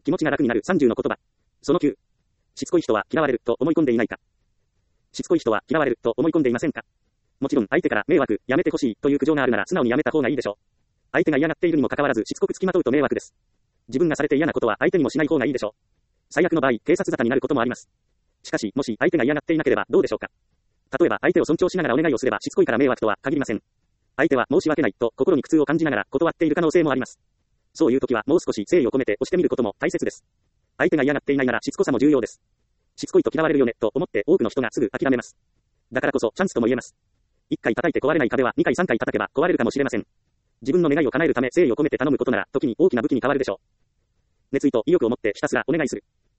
気持ちが楽になる30の言葉。その9。しつこい人は嫌われると思い込んでいないか。しつこい人は嫌われると思い込んでいませんか。もちろん相手から迷惑、やめてほしいという苦情があるなら素直にやめた方がいいでしょう。相手が嫌がっているにもかかわらずしつこく付きまとうと迷惑です。自分がされて嫌なことは相手にもしない方がいいでしょう。最悪の場合、警察沙汰になることもあります。しかし、もし相手が嫌がっていなければどうでしょうか。例えば相手を尊重しながらお願いをすればしつこいから迷惑とは限りません。相手は申し訳ないと心に苦痛を感じながら断っている可能性もあります。そういう時はもう少し誠意を込めて押してみることも大切です。相手が嫌がっていないならしつこさも重要です。しつこいと嫌われるよねと思って多くの人がすぐ諦めます。だからこそチャンスとも言えます。1回叩いて壊れない壁は2回3回叩けば壊れるかもしれません。自分の願いを叶えるため誠意を込めて頼むことなら時に大きな武器に変わるでしょう。熱意と意欲を持ってひたすらお願いする。